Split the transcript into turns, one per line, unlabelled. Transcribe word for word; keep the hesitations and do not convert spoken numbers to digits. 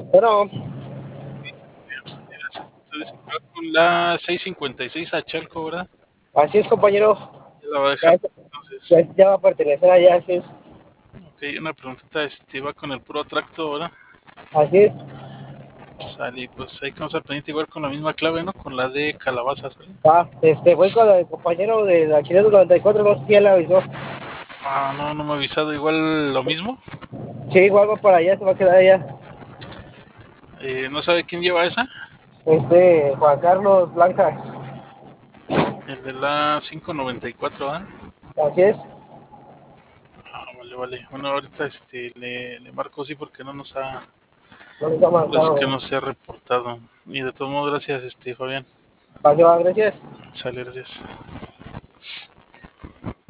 Bueno,
Entonces, va con la seiscientos cincuenta y seis a Chalco, ¿verdad?
así es, compañero.
Ya la va a
Ya,
dejar.
ya,
Entonces,
ya va a pertenecer allá, así es.
ok, una preguntita, este, va con el puro tracto, ¿verdad?
Así es.
Sale, pues hay que vamos al pendiente igual con la misma clave, ¿no? Con la de calabaza, ¿sale?
Ah, este, voy con el compañero de la quinientos noventa y cuatro, no sé si ya le avisó.
Ah, no, no me ha avisado. Igual lo mismo.
Sí, igual va para allá, se va a quedar allá.
Eh, ¿No sabe quién lleva esa?
Este, Juan Carlos Blancas.
El de la quinientos noventa y cuatro, ¿verdad?
Así es.
Ah, vale, vale. Bueno, ahorita este, le, le marco sí porque no nos ha,
No les ha
pues que
marcado.
no se ha reportado. Y de todos modos, gracias, este, Fabián.
Vale, va, gracias.
Sale, gracias.